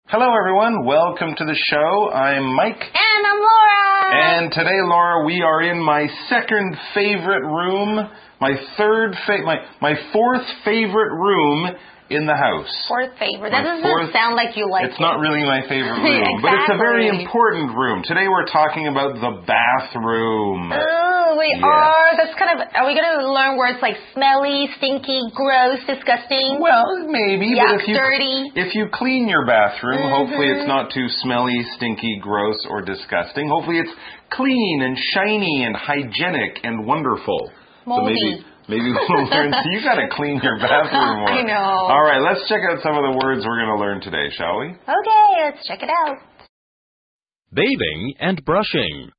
Hello, everyone. Welcome to the show. I'm Mike. And I'm Laura. And today, Laura, we are in my second favorite room, my fourth favorite room in the house. Fourth favorite. That doesn't sound like you like it. It's not really my favorite room, Exactly. but it's a very important room. Today we're talking about the bathroom. Oh, we are. That's are we going to learn words like smelly, stinky, gross, disgusting? Well, maybe, yuck, but dirty. if you clean your bathroom, hopefully it's not too smelly, stinky, gross, or disgusting. Hopefully it's clean and shiny and hygienic and wonderful. Moldy. So maybe we'll learn. So you got to clean your bathroom more. I know. All right, let's check out some of the words we're going to learn today, shall we? Okay, let's check it out. Bathing and brushing.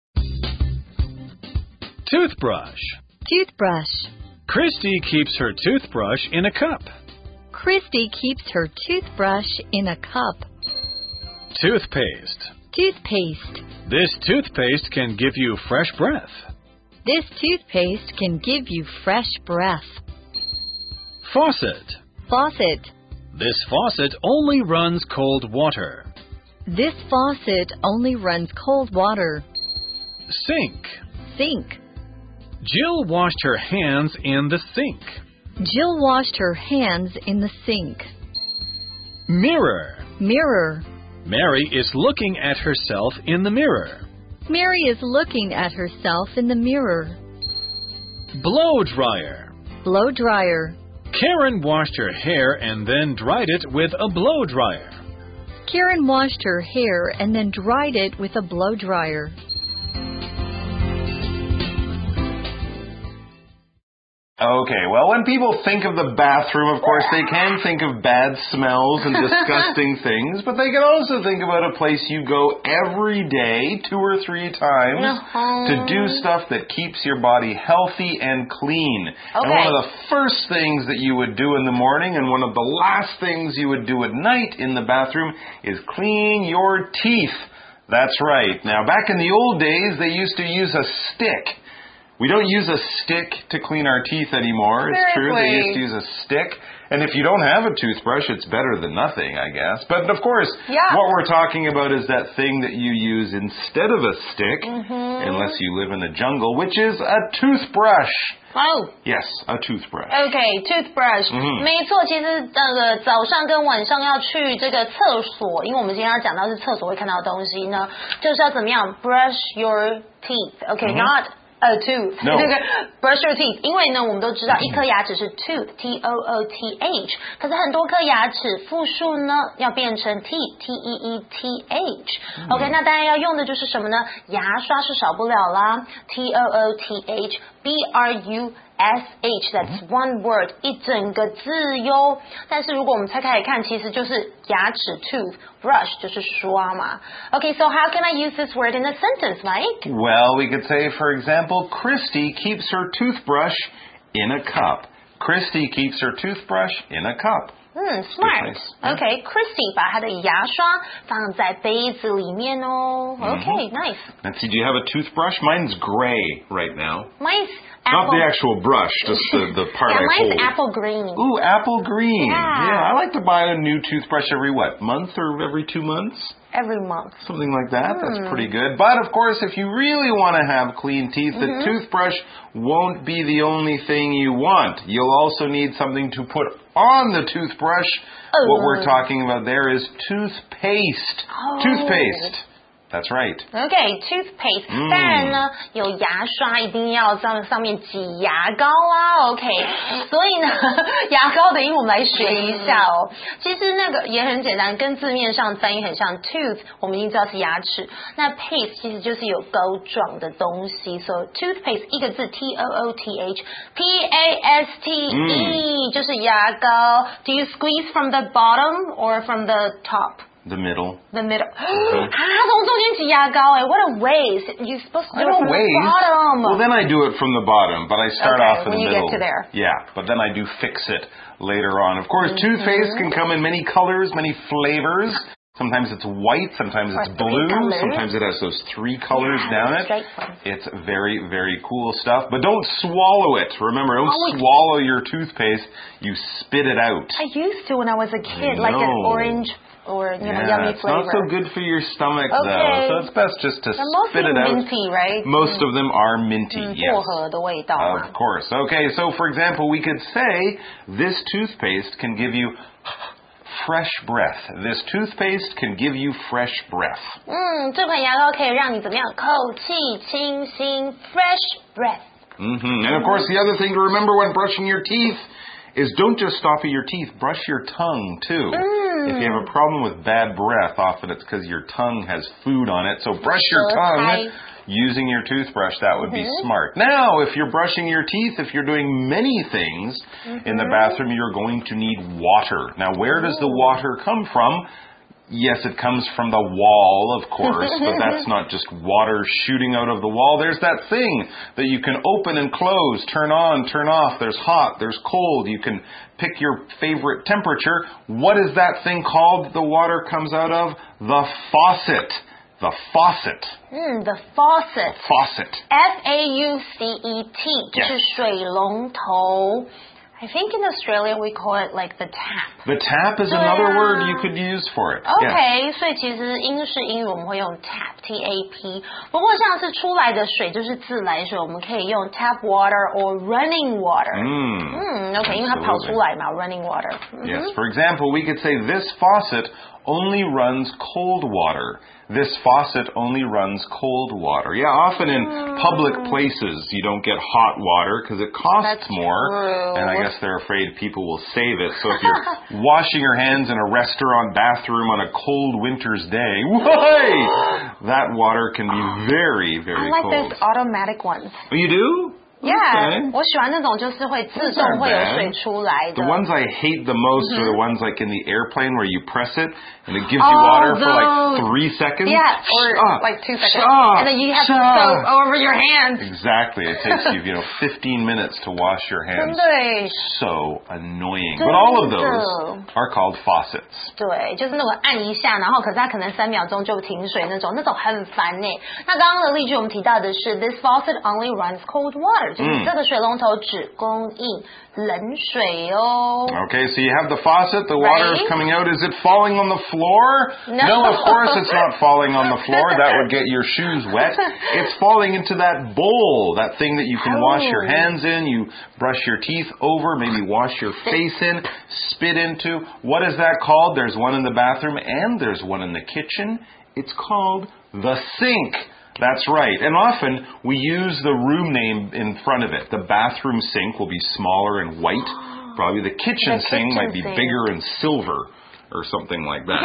Toothbrush. Toothbrush. Christy keeps her toothbrush in a cup. Christy keeps her toothbrush in a cup. Toothpaste. Toothpaste. This toothpaste can give you fresh breath. This toothpaste can give you fresh breath. Faucet. Faucet. This faucet only runs cold water. This faucet only runs cold water. Sink. Sink. Jill washed her hands in the sink. Jill washed her hands in the sink. Mirror. Mirror. Mary is looking at herself in the mirror. Mary is looking at herself in the mirror. Blow dryer. Blow dryer. Karen washed her hair and then dried it with a blow dryer. Karen washed her hair and then dried it with a blow dryer. Okay, well, when people think of the bathroom, of course, they can think of bad smells and disgusting things, but they can also think about a place you go every day, 2 or 3 times, to do stuff that keeps your body healthy and clean. Okay. And one of the first things that you would do in the morning and one of the last things you would do at night in the bathroom is clean your teeth. That's right. Now, back in the old days, they used to use a stick. We don't use a stick to clean our teeth anymore. It's true. They used to use a stick. And if you don't have a toothbrush, it's better than nothing, I guess. But, of course, what we're talking about is that thing that you use instead of a stick, unless you live in the jungle, which is a toothbrush. Oh. Yes, a toothbrush. Okay, toothbrush. 没错，其实早上跟晚上要去这个厕所，因为我们今天要讲到是厕所会看到的东西呢，就是要怎么样 brush your teeth. Okay, not a tooth. No. Brush your teeth. 因为呢，我们都知道一颗牙齿是 tooth, T-O-O-T-H. 可是很多颗牙齿复数呢，要变成 teeth, T-E-E-T-H. OK, 那当然要用的就是什么呢？牙刷是少不了啦 T-O-O-T-H, B-R-U-S-H, that's one word, 一整个字哟。但是如果我们拆开来看，其实就是牙齿 tooth, brush 就是刷嘛。Okay, so how can I use this word in a sentence, Mike? Well, we could say, for example, Christy keeps her toothbrush in a cup. Christy keeps her toothbrush in a cup. Smart. Okay, Christy 把她的牙刷放在杯子里面哦。Okay, nice. Nancy, do you have a toothbrush? Mine's gray right now. Mine's Not apple. the actual brush, just the part I mine's hold. apple green. Ooh, apple green. Yeah. I like to buy a new toothbrush every, month or every 2 months? Every month. Something like that. That's pretty good. But, of course, if you really want to have clean teeth, the toothbrush won't be the only thing you want. You'll also need something to put on the toothbrush. What we're talking about there is toothpaste. Toothpaste. That's right. Okay, toothpaste. 当然呢，有牙刷一定要上面挤牙膏啊。OK， 所以呢，牙膏的英文我们来学一下哦。其实那个也很简单，跟字面上翻译很像 tooth， 我们已经知道是牙齿。那 paste 其实就是有膏状的东西，所以 toothpaste 一个字 T-O-O-T-H P-A-S-T-E 就是牙膏。Do you squeeze from the bottom or from the top? The middle. The middle. 从中间挤牙膏 what a waste. You're supposed to do it from the bottom. Well, then I do it from the bottom, but I start off in the middle. When you get to there. Yeah, but then I do fix it later on. Of course, toothpaste can come in many colors, many flavors. Sometimes it's white, sometimes it's blue, sometimes it has those 3 colors down it. It's very, very cool stuff. But don't swallow it. Remember, don't swallow your toothpaste. You spit it out. I used to when I was a kid, like an or Yeah, yummy it's flavor. not so good for your stomach Okay. though, so it's best just to spit it out. Minty, right? Most of them are minty, yes. 薄荷的味道嘛。 Of course. Okay, so for example, we could say this toothpaste can give you fresh breath. This toothpaste can give you fresh breath. 这款牙膏可以让你怎么样？口气清新 ，fresh breath。 And of course, the other thing to remember when brushing your teeth is don't just stop at your teeth, brush your tongue too. If you have a problem with bad breath, often it's because your tongue has food on it. So brush your tongue using your toothbrush. That would be smart. Now, if you're brushing your teeth, if you're doing many things in the bathroom, you're going to need water. Now, where does the water come from? Yes, it comes from the wall, of course, but that's not just water shooting out of the wall. There's that thing that you can open and close, turn on, turn off. There's hot, there's cold. You can pick your favorite temperature. What is that thing called the water comes out of? The faucet. The faucet. The faucet. Faucet. F-A-U-C-E-T 就是水龙头。I think in Australia we call it like the tap. The tap is another word you could use for it. Okay, 所以其实英式英语我们会用 tap, T-A-P. 不过像是出来的水就是自来水，我们可以用 tap water or running water. Okay, 因为它跑出来嘛 running water. Yes, for example, we could say this faucet only runs cold water. This faucet only runs cold water. Yeah, often in public places you don't get hot water because it costs more. True. And I guess they're afraid people will save it. So if you're washing your hands in a restaurant bathroom on a cold winter's day, that water can be very, very I like cold. those automatic ones. Oh, you do? Yeah, Okay. 我喜欢那种就是会自动会有水出来的。 The ones I hate the most are the ones like in the airplane where you press it and it gives you water for like 3 seconds. Yeah, or like 2 seconds. And then you have to soak over your hands. Exactly. It takes you, 15 minutes to wash your hands. 对 So annoying. But all of those are called faucets. 对，就是那种按一下，然后可是它可能3秒钟就停水那种很烦呢。那刚刚的例句我们提到的是 This faucet only runs cold water， 就是这个水龙头只供应冷水哦。 Okay, so you have the faucet, the water is coming out. Is it falling on the floor? No, of course it's not falling on the floor. That would get your shoes wet. It's falling into that bowl, that thing that you can wash your hands in, you brush your teeth over, maybe wash your face in, spit into. What is that called? There's one in the bathroom and there's one in the kitchen. It's called the sink. That's right. And often we use the room name in front of it. The bathroom sink will be smaller and white. Probably the kitchen sink might be bigger and silver or something like that.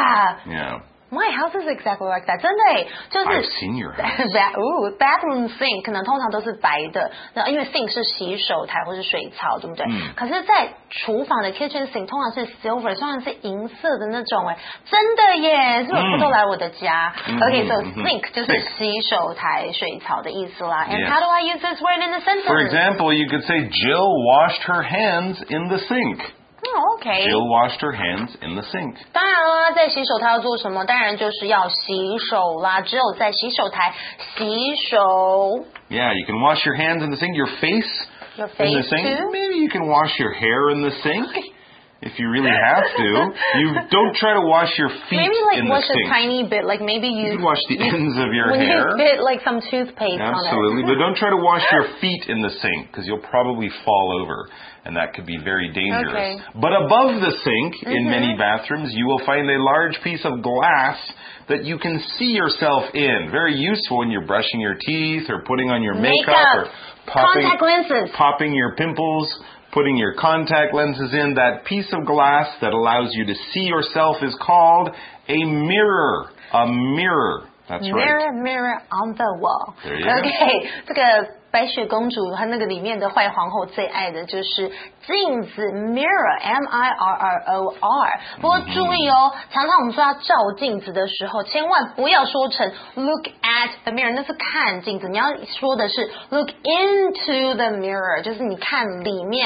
Yeah. Yeah. My house is exactly like that. 真的耶，就是 I've seen your house. bathroom sink 可能通常都是白的，那因为 sink 是洗手台或是水槽，对不对？可是，在厨房的 kitchen sink 通常是 silver， 通常是银色的那种，哎，真的耶！是不是都来我的家？Okay, so sink 就是洗手台、水槽的意思啦。And how do I use this word in a sentence? For example, you could say Jill washed her hands in the sink. Okay. Jill washed her hands in the sink. 当然啦，在洗手台要做什么？当然就是要洗手啦。只有在洗手台洗手。 Yeah, you can wash your hands in the sink. Your face Your in the face sink. too? Maybe you can wash your hair in the sink if you really have to. You don't try to wash your feet Maybe in the wash sink. a tiny bit, like maybe You can wash the ends of your when hair. you spit like some toothpaste Absolutely, on it. but don't try to wash your feet in the sink because you'll probably fall over and that could be very dangerous. Okay. But above the sink in many bathrooms you will find a large piece of glass that you can see yourself in. Very useful when you're brushing your teeth or putting on your makeup or contact lenses. popping your pimples, putting your contact lenses in. That piece of glass that allows you to see yourself is called a mirror. A mirror. That's right. Mirror, mirror on the wall. There you go. Okay, 这个白雪公主和那个里面的坏皇后最爱的就是镜子 mirror, M-I-R-R-O-R. 不过注意哦，常常我们说要照镜子的时候，千万不要说成 look at the mirror， 那是看镜子。你要说的是 look into the mirror， 就是你看里面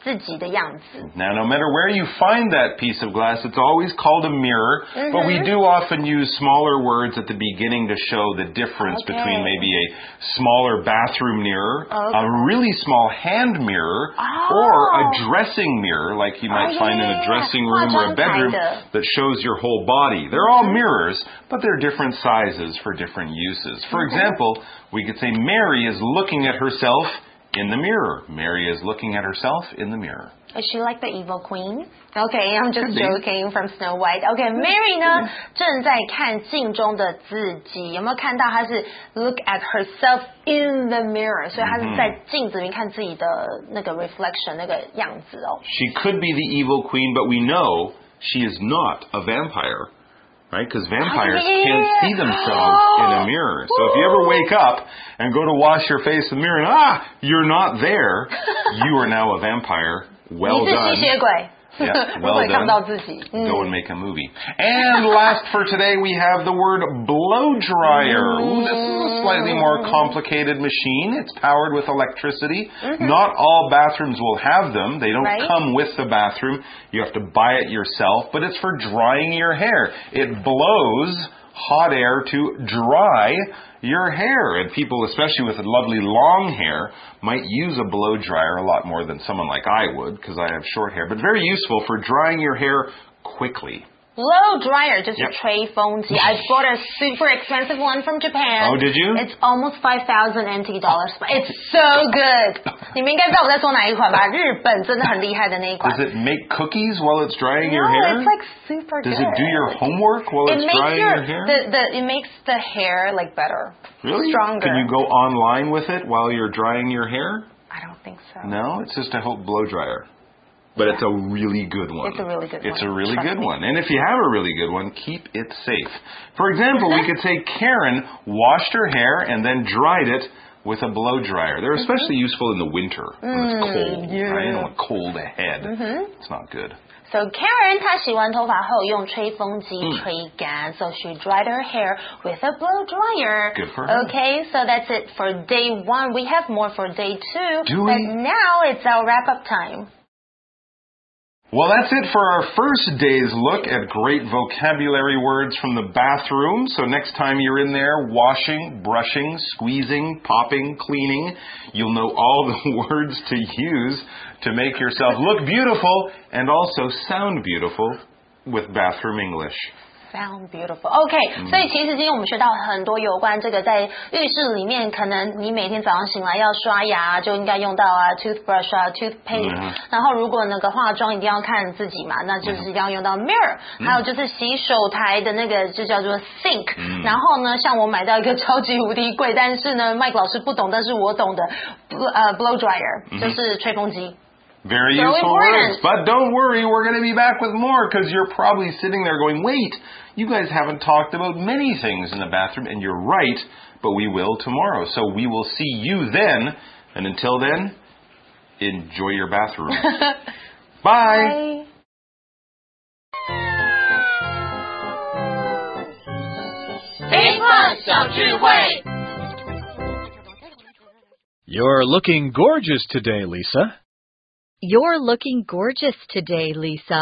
自己的样子。 Now, no matter where you find that piece of glass, it's always called a mirror, but we do often use smaller words at the beginning to show the difference between maybe a smaller bathroom mirror, a really small hand mirror, or a dressing mirror, like you might find in a dressing room or a bedroom that shows your whole body. They're all mirrors, but they're different sizes for different uses. For example, we could say Mary is looking at herself in the mirror. Mary is looking at herself in the mirror. Is she like the evil queen? Okay, I'm just joking from Snow White. Okay, Mary 呢正在看镜中的自己，有没有看到她是 look at herself in the mirror？ 所以她是在镜子里面看自己的那个 reflection 那个样子哦。 She could be the evil queen, but we know she is not a vampire. Right? Because vampires can't see themselves in a mirror. So if you ever wake up and go to wash your face in the mirror and you're not there, you are now a vampire. Well done. 你是吸血鬼。 Yeah, well done. Go and make a movie. And last for today, we have the word blow dryer. Ooh, this is a slightly more complicated machine. It's powered with electricity. Not all bathrooms will have them. They don't come with the bathroom. You have to buy it yourself, but it's for drying your hair. It blows hot air to dry your hair. And people, especially with lovely long hair, might use a blow dryer a lot more than someone like I would, because I have short hair, but very useful for drying your hair quickly. Blow dryer 就是吹风机。I bought a super expensive one from Japan. Oh, did you? It's almost $5,000 NT. It's so good. 你们应该知道我在说哪一款吧？日本真的很厉害的那一款。 Does it make cookies while it's drying your hair? No, it's like super good. Does it do your homework while it's drying your hair? It makes the hair like better. Really? Stronger. Can you go online with it while you're drying your hair? I don't think so. No, it's just a blow dryer. But it's a really good one. It's a really good one. It's a really good one. And if you have a really good one, keep it safe. For example, we could say Karen washed her hair and then dried it with a blow dryer. They're especially useful in the winter when it's cold. Right? You don't want cold head. It's not good. So Karen 她洗完头发后用吹风机吹干. So she dried her hair with a blow dryer. Good for her. Okay, so that's it for day 1. We have more for day 2. Do we? But now it's our wrap-up time. Well, that's it for our first day's look at great vocabulary words from the bathroom. So next time you're in there washing, brushing, squeezing, popping, cleaning, you'll know all the words to use to make yourself look beautiful and also sound beautiful with bathroom English. Sound beautiful. Okay, 所以其实今天我们学到很多有关这个在浴室里面，可能你每天早上醒来要刷牙，就应该用到toothbrush toothpaste。然后如果那个化妆一定要看自己嘛，那就是一定要用到 mirror。还有就是洗手台的那个就叫做 sink。然后呢，像我买到一个超级无敌贵，但是呢，Mike 老师不懂，但是我懂的blow dryer，就是吹风机。 Very useful words. But don't worry, we're going to be back with more because you're probably sitting there going, wait, you guys haven't talked about many things in the bathroom, and you're right, but we will tomorrow. So we will see you then, and until then, enjoy your bathroom. Bye. You're looking gorgeous today, Lisa. You're looking gorgeous today, Lisa.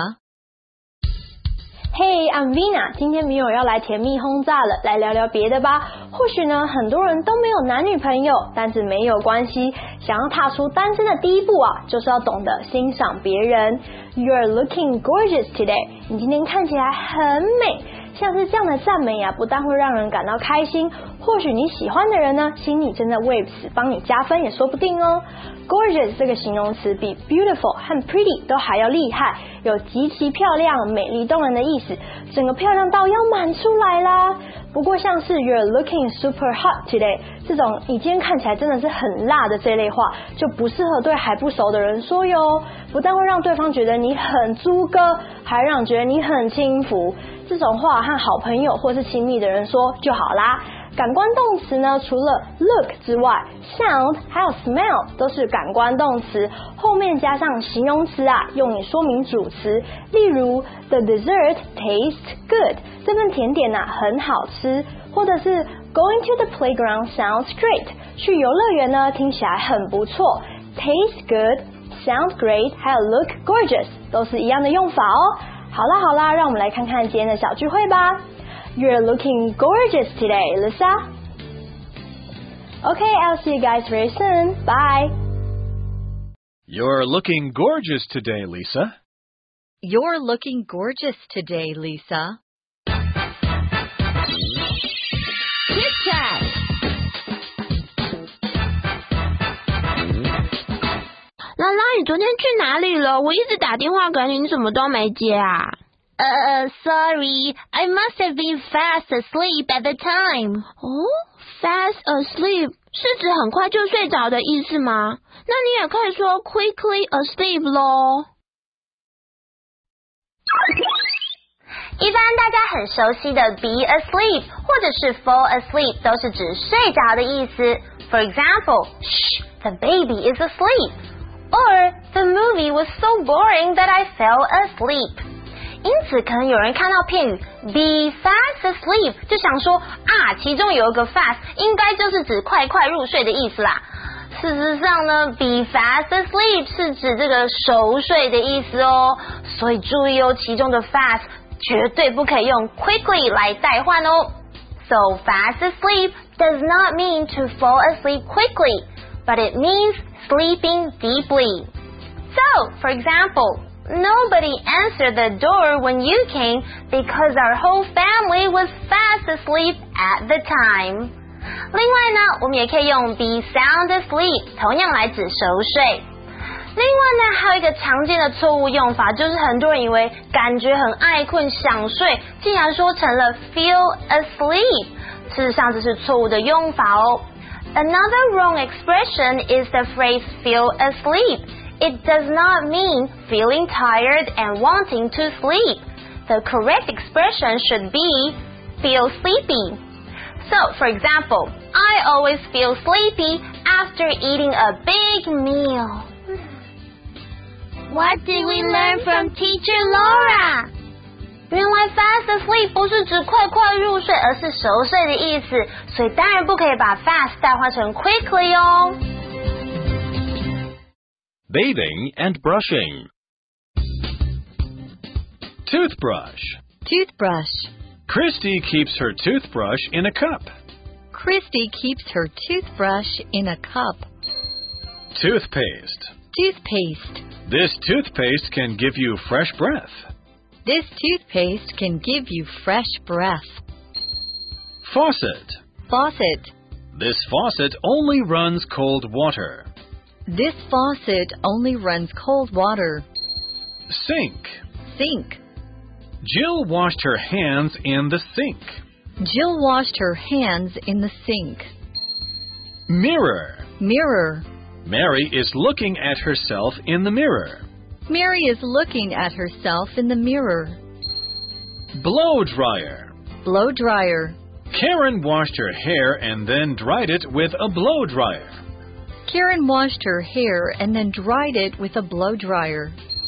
Hey, I'm Vina. 今天米友要来甜蜜轰炸了，来聊聊别的吧。或许呢，很多人都没有男女朋友，但是没有关系。想要踏出单身的第一步啊，就是要懂得欣赏别人。You're looking gorgeous today. 你今天看起来很美。像是这样的赞美啊，不但会让人感到开心，或许你喜欢的人呢，心里正在为此帮你加分也说不定哦。Gorgeous 这个形容词比 beautiful 和 pretty 都还要厉害，有极其漂亮、美丽动人的意思，整个漂亮到要满出来啦。不过像是 You're looking super hot today 这种你今天看起来真的是很辣的这类话，就不适合对还不熟的人说哟。不但会让对方觉得你很猪哥，还让人觉得你很轻浮。这种话和好朋友或是亲密的人说就好啦。感官动词呢，除了 look 之外 sound 还有 smell 都是感官动词，后面加上形容词啊，用以说明主词。例如 The dessert tastes good 这份甜点啊很好吃，或者是 Going to the playground sounds great 去游乐园呢听起来很不错。 Taste good sound great 还有 look gorgeous 都是一样的用法哦。好啦，让我们来看看今天的小聚会吧。You're looking gorgeous today, Lisa. Okay, I'll see you guys very soon. Bye. You're looking gorgeous today, Lisa. You're looking gorgeous today, Lisa. Chit chat. 拉拉，你昨天去哪里了？我一直打电话给你，你怎么都没接啊？Sorry, I must have been fast asleep at the time. 哦 ，fast asleep 是指很快就睡着的意思吗？那你也可以说 quickly asleep 咯。一般大家很熟悉的 be asleep 或者是 fall asleep 都是指睡着的意思。For example, shh, the baby is asleep. Or the movie was so boring that I fell asleep. 因此可能有人看到片语 be fast asleep 就想说啊，其中有一个 fast 应该就是指快快入睡的意思啦。事实上呢 be fast asleep 是指这个熟睡的意思哦，所以注意哦，其中的 fast 绝对不可以用 quickly 来代换哦。So fast asleep does not mean to fall asleep quickly, but it means sleeping deeply. So, for example, nobody answered the door when you came because our whole family was fast asleep at the time. 另外呢，我们也可以用 be sound asleep 同样来指熟睡。另外呢，还有一个常见的错误用法，就是很多人以为感觉很爱困想睡，竟然说成了 feel asleep， 事实上这是错误的用法哦。Another wrong expression is the phrase feel asleep. It does not mean feeling tired and wanting to sleep. The correct expression should be feel sleepy. So, for example, I always feel sleepy after eating a big meal. What did we learn from Teacher Laura? 原来 fast asleep 不是指快快入睡，而是熟睡的意思，所以当然不可以把 fast 代换成 quickly 哦。 Bathing and brushing. Toothbrush. Toothbrush. Christy keeps her toothbrush in a cup. Christy keeps her toothbrush in a cup. Toothpaste. Toothpaste. This toothpaste can give you fresh breath. This toothpaste can give you fresh breath. Faucet. Faucet. This faucet only runs cold water. This faucet only runs cold water. Sink. Sink. Jill washed her hands in the sink. Jill washed her hands in the sink. Mirror. Mirror. Mary is looking at herself in the mirror. Mary is looking at herself in the mirror. Blow dryer. Blow dryer. Karen washed her hair and then dried it with a blow dryer. Karen washed her hair and then dried it with a blow dryer.